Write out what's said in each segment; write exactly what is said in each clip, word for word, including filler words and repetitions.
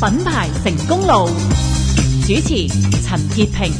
品牌成功路，主持陳潔平。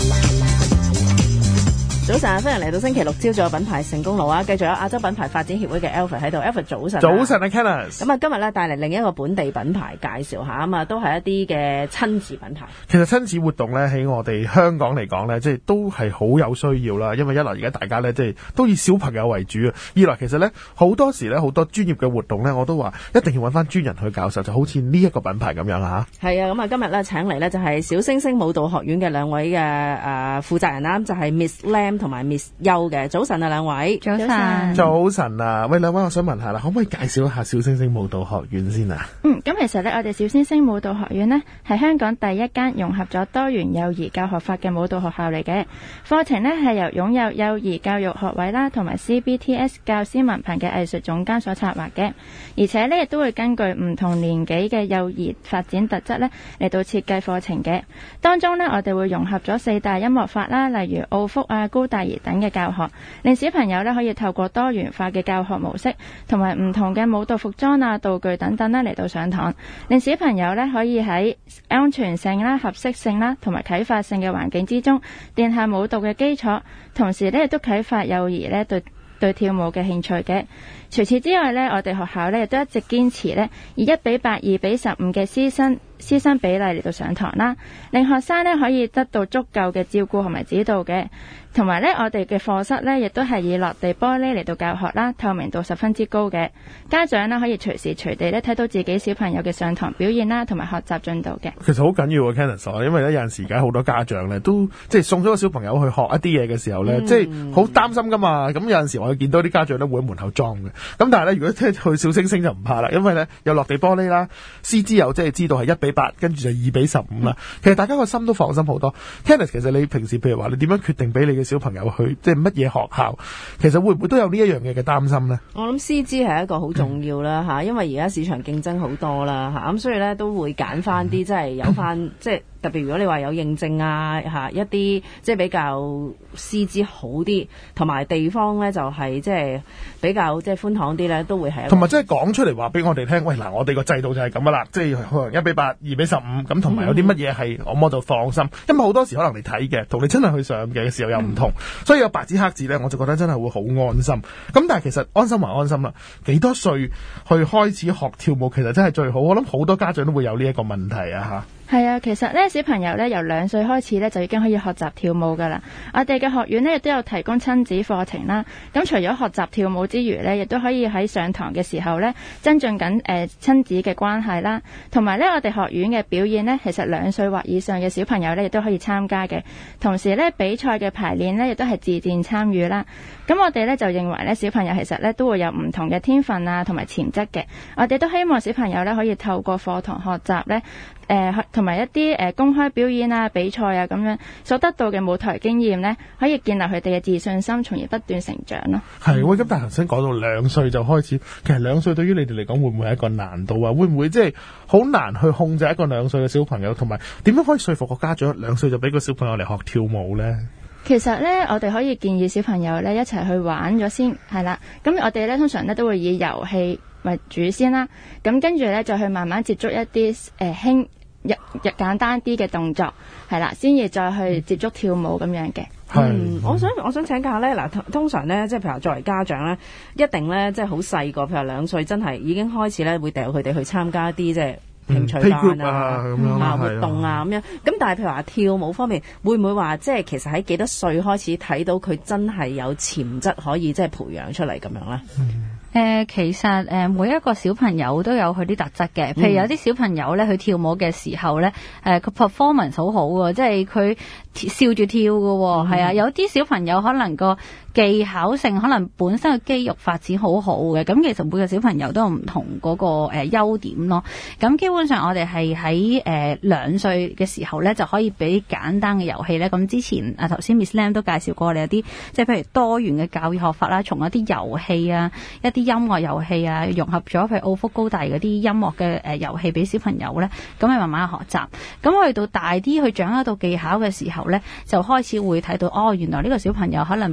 早晨，歡迎嚟到星期六朝早品牌成功路啊！繼續有亞洲品牌發展協會嘅 Alfred 喺度 ，Alfred 早晨。 早晨啊 Kenneth。 咁啊，今日咧帶嚟另一個本地品牌介紹下啊嘛，都係一啲嘅親子品牌。 其實親子活動咧喺我哋香港嚟講咧，即係都係好有需要啦。因為一來而家大家咧即係都以小朋友為主啊，二來其實咧好多時咧好多專業嘅活動咧，我都話一定要揾翻專人去教授，就好似呢一個品牌咁樣啦嚇。 係啊，咁啊今日咧請嚟咧就係小星星舞蹈學院嘅兩位嘅誒負責人啦，就係 Miss Lam 同埋 Miss Yo。嘅早晨啊，兩位早晨， 早晨啊，喂，兩位，我想問下啦，可唔可以介紹一下小星星舞蹈學院先啊？ 嗯，咁其實咧，我哋小星星舞蹈學院呢，係香港第一間融合咗多元幼兒教學法嘅舞蹈學校嚟嘅。課程呢係由擁有幼兒教育學位啦，同埋 C B T S 教師文憑嘅藝術總監所策劃嘅。而且呢亦都會根據唔同年紀嘅幼兒發展特質呢嚟到設計課程嘅。當中呢，我哋會融合咗四大音樂法啦，例如奧福啊、高大兒等嘅教學，令小朋友咧可以透過多元化嘅教學模式，同埋唔同嘅舞蹈服裝啊、道具等等咧嚟到上堂，令小朋友咧可以喺安全性啦、合適性啦同埋啟發性嘅環境之中奠下舞蹈嘅基礎，同時咧亦都啟發幼兒咧對對跳舞嘅興趣嘅。除此之外咧，我哋學校咧亦都一直堅持咧以一比八、二比十五嘅師生師生比例嚟到上堂啦，令學生咧可以得到足夠嘅照顧同埋指導嘅。同埋咧，我哋嘅課室咧亦都係以落地玻璃嚟到教學啦，透明度十分之高嘅。家長咧可以隨時隨地咧睇到自己小朋友嘅上堂表現啦，同埋學習進度嘅。 其實好緊要啊 Kenneth， 因為咧有陣時而家好多家長咧都即係送咗個小朋友去學一啲嘢嘅時候咧，嗯、即係好擔心噶嘛。咁有陣時我見到啲家長咧會喺門口裝嘅。咁但係咧，如果即係去小星星就唔怕啦，因為咧有落地玻璃啦，師資又即係知道係一比八，跟住就二比十五啦。其實大家個心都放心好多。Kenneth， 其實你平時譬如話你點樣決定俾你嘅小朋友去即係乜嘢學校，其實會唔會都有呢一樣嘢嘅擔心呢？ 我諗師資係一個好重要啦吓、嗯，因為而家市場競爭好多啦吓，咁所以咧都會揀翻啲即係有翻即係。特別如果你話有認證啊嚇一啲即係比較師資好啲，同埋地方咧就係即係比較即係寬敞啲咧，都會係。同埋即係講出嚟話俾我哋聽，喂嗱，我哋個制度就係咁啊啦，即係可能一比八、二比十五咁，同埋有啲乜嘢係我摸到放心，因為好多時可能你睇嘅同你真係去上嘅時候又唔同，嗯、所以有白紙黑字咧，我就覺得真係會好安心。咁但係其實安心還安心啦，幾多歲去開始學跳舞其實真係最好。我諗好多家長都會有呢一個問題啊嚇。 係啊，其實咧小朋友咧由兩歲開始咧就已經可以學習跳舞噶啦。我哋嘅學院咧亦都有提供親子課程啦。咁除咗學習跳舞之餘咧，亦都可以喺上堂嘅時候咧增進緊誒親子嘅關係啦。同埋咧，我哋學院嘅表演咧，其實兩歲或以上嘅小朋友咧亦都可以參加嘅。同時咧，比賽嘅排練咧亦都係自薦參與啦。咁我哋咧就認為咧小朋友其實咧都會有唔同嘅天分啊，同埋潛質嘅。我哋都希望小朋友咧可以透過課堂學習咧。誒同埋一啲誒、呃、公開表演啊、比賽啊咁樣所得到嘅舞台經驗呢，可以建立佢哋嘅自信心，從而不斷成長咯。 係喎，咁但係頭先講到兩歲就開始，其實兩歲對於你哋嚟講會唔會係一個難度啊？會唔會即係好難去控制一個兩歲嘅小朋友，同埋點樣可以說服個家長兩歲就俾個小朋友嚟學跳舞呢？ 其實呢，我哋可以建議小朋友呢一齊去玩咗先，係啦。咁我哋呢通常呢都會以遊戲為主先啦，咁跟住呢就去慢慢接觸一啲誒輕日日簡單啲嘅動作，係啦，先至再去接觸跳舞咁樣嘅。 嗯，我想我想請教下咧，嗱，通常咧，即係譬如話作為家長咧，一定咧即係好細個，譬如話兩歲，真係已經開始咧會掉佢哋去參加啲即係興趣班啊、嗯、啊活動啊咁樣。咁但係譬如話跳舞方面，會唔會話即係其實喺幾多歲開始睇到佢真係有潛質可以即係培養出嚟咁樣咧？ 嗯誒、呃，其實誒、呃，每一個小朋友都有佢啲特質嘅。譬如有啲小朋友咧，佢跳舞嘅時候咧，誒、呃，佢 performance 好好嘅，即係佢笑住跳嘅，係、嗯、啊。有啲小朋友可能個技巧性，可能本身嘅肌肉發展好好嘅。咁其實每個小朋友都有唔同嗰、那個誒優、呃、點咯。咁基本上我哋係喺誒兩歲嘅時候咧，就可以俾簡單嘅遊戲咧。咁之前啊，頭先 Miss Lam 都介紹過我哋有啲，即係譬如多元嘅教育學法啦，從一啲遊戲啊，一啲音樂遊戲啊，融合咗譬如奧福高大嗰啲音樂嘅誒遊戲俾小朋友咧，咁咪慢慢學習。咁去到大啲去掌握到技巧嘅時候咧，就開始會睇到哦，原來呢個小朋友可能表現力強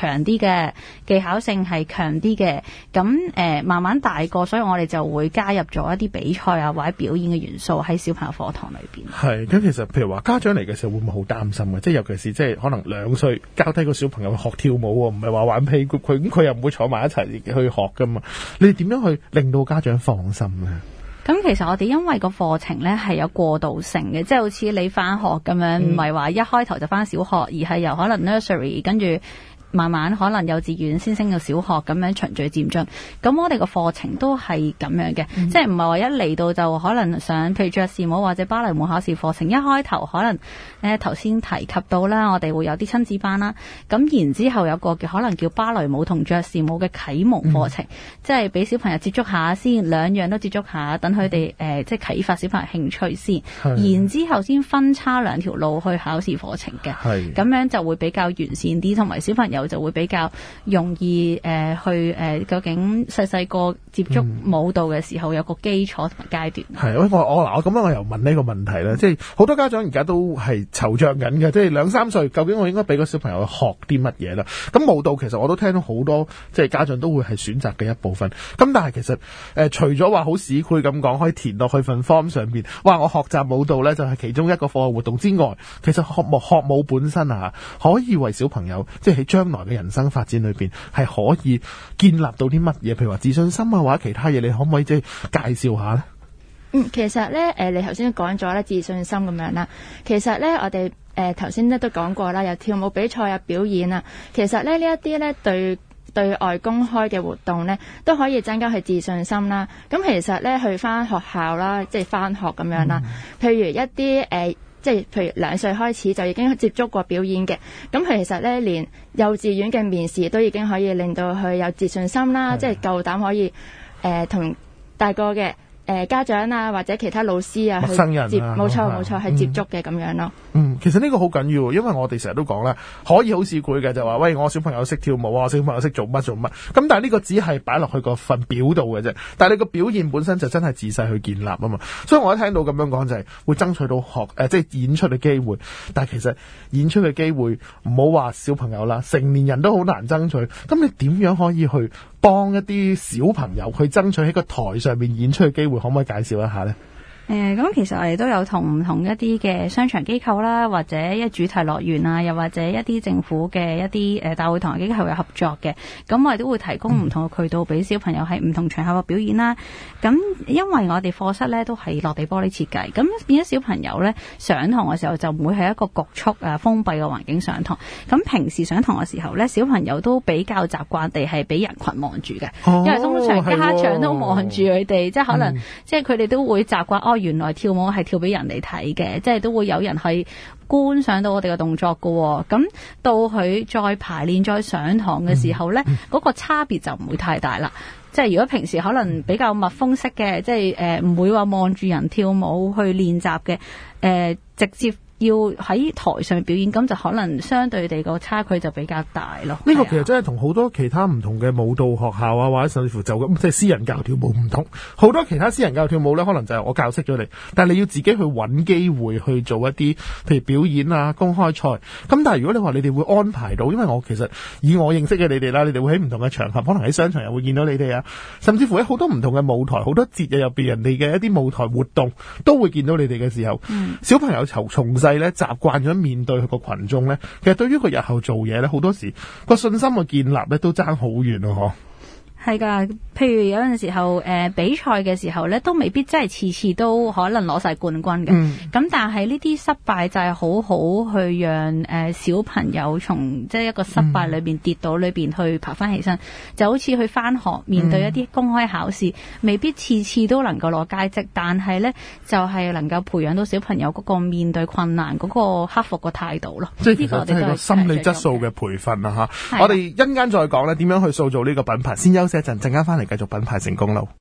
強啲嘅，技巧性係強啲嘅。咁誒、呃、慢慢大個，所以我哋就會加入咗一啲比賽啊或者表演嘅元素喺小朋友課堂裏邊。 係咁，其實譬如話家長嚟嘅時候會唔會好擔心嘅？即係尤其是即係可能兩歲交低個小朋友去學跳舞喎，唔係話玩 playgroup，佢咁佢又唔會坐埋一齊去學噶嘛？你哋點樣去令到家長放心咧？ 咁其實我哋因為個課程咧係有過渡性嘅，即係好似你翻學咁樣，唔係話一開頭就翻小學，而係由可能 nursery 跟住慢慢可能幼稚園先升到小學咁樣循序漸進。咁我哋個課程都係咁樣嘅，嗯、即係唔係話一嚟到就可能想譬如爵士舞或者芭蕾舞考試課程，一開頭可能誒頭先提及到啦，我哋會有啲親子班啦。咁然之後有個叫可能叫芭蕾舞同爵士舞嘅啟蒙課程，嗯、即係俾小朋友接觸下先，兩樣都接觸下，等佢哋誒即係啟發小朋友興趣先，然之後先分叉兩條路去考試課程嘅。咁樣就會比較完善啲，同埋小朋友就會比較容易誒、呃、去誒、呃、究竟細細個接觸舞蹈嘅時候、嗯、有個基礎同埋階段。係我我嗱我咁樣我又問呢個問題咧，即係好多家長而家都係惆悵緊嘅，即係兩三歲究竟我應該俾個小朋友去學啲乜嘢啦？咁舞蹈其實我都聽到好多即係家長都會係選擇嘅一部分。咁但係其實誒、呃、除咗話好市儈咁講可以填落去份 form 上邊，哇我學習舞蹈咧就係其中一個課外活動之外，其實學舞學舞本身啊可以為小朋友即係喺將來嘅人生發展裏邊係可以建立到啲乜嘢？譬如話自信心啊，或者其他嘢，你可唔可以即係介紹下咧？ 嗯，其實咧，誒，你頭先講咗咧自信心咁樣啦。其實咧，我哋誒頭先咧都講過啦，有跳舞比賽啊、表演啊。其實咧呢一啲咧對對外公開嘅活動咧，都可以增加佢自信心啦。咁其實咧去翻學校啦，即係翻學咁樣啦。嗯、譬如一啲誒。呃即係譬如兩歲開始就已經接觸過表演嘅，咁其實咧連幼稚園嘅面試都已經可以令到佢有自信心啦，即係夠膽可以誒同、呃、大個嘅誒、呃、家長啊或者其他老師啊去接，冇錯冇錯係接觸嘅咁樣咯。 嗯，其實呢個好緊要，因為我哋成日都講啦，可以好市儈嘅就話，喂，我小朋友識跳舞啊，我小朋友識做乜做乜，咁但係呢個只係擺落去個份表度嘅啫，但係你個表現本身就真係自細去建立啊嘛，所以我一聽到咁樣講就係、是、會爭取到學誒、呃、即係演出嘅機會，但係其實演出嘅機會唔好話小朋友啦，成年人都好難爭取，咁你點樣可以去幫一啲小朋友去爭取喺個台上面演出嘅機會，可唔可以介紹一下呢？ 誒，咁、呃、其實我哋都有同唔同一啲嘅商場機構啦，或者一主題樂園啊，又或者一啲政府嘅一啲誒大會堂嘅機構有合作嘅。咁我哋都會提供唔同嘅渠道俾小朋友喺唔同場合嘅表演啦。咁因為我哋課室咧都係落地玻璃設計，咁變咗小朋友咧上堂嘅時候就唔會係一個局促啊封閉嘅環境上堂。咁平時上堂嘅時候咧，小朋友都比較習慣地係俾人群望住嘅，哦、因為通常家長都望住佢哋，即係可能、嗯、即係佢哋都會習慣哦。原來跳舞係跳俾人嚟睇嘅，即係都會有人去觀賞到我哋嘅動作㗎喎。咁到佢再排練、再上堂嘅時候呢，嗰、嗯嗯、個差別就唔會太大啦。即係如果平時可能比較密封式嘅，即係誒唔會話望住人跳舞去練習嘅，誒、呃、直接要喺台上表演，咁就可能相對地個差距就比較大咯。呢個其實真係同好多其他唔同嘅舞蹈學校啊，或者甚至乎就咁即係私人教跳舞唔同。好多其他私人教跳舞咧，可能就係我教識咗你，但係你要自己去揾機會去做一啲譬如表演啊、公開賽。咁但係如果你話你哋會安排到，因為我其實以我認識嘅你哋啦，你哋會喺唔同嘅場合，可能喺商場又會見到你哋啊，甚至乎喺好多唔同嘅舞台、好多節日入邊人哋嘅一啲舞台活動都會見到你哋嘅時候，嗯、小朋友從從細咧習慣咗面對佢個群眾咧，其實對於佢日後做嘢咧，好多時個信心嘅建立咧都爭好遠咯，嗬。 係噶，譬如有陣時候誒、呃、比賽嘅時候咧，都未必真係次次都可能攞晒冠軍嘅。咁、嗯、但係呢啲失敗就係好好去讓誒、呃、小朋友從即係一個失敗裏邊跌倒裏邊去爬翻起身，嗯、就好似去翻學面對一啲公開考試，嗯、未必次次都能夠攞佳績，但係咧就係、是、能夠培養到小朋友嗰個面對困難嗰、那個克服個態度咯。 即係其實真係個心理質素嘅培訓啊！吓，我哋一陣間再講咧，點樣去塑造呢個品牌，先休息一陣，陣間翻嚟繼續品牌成功路。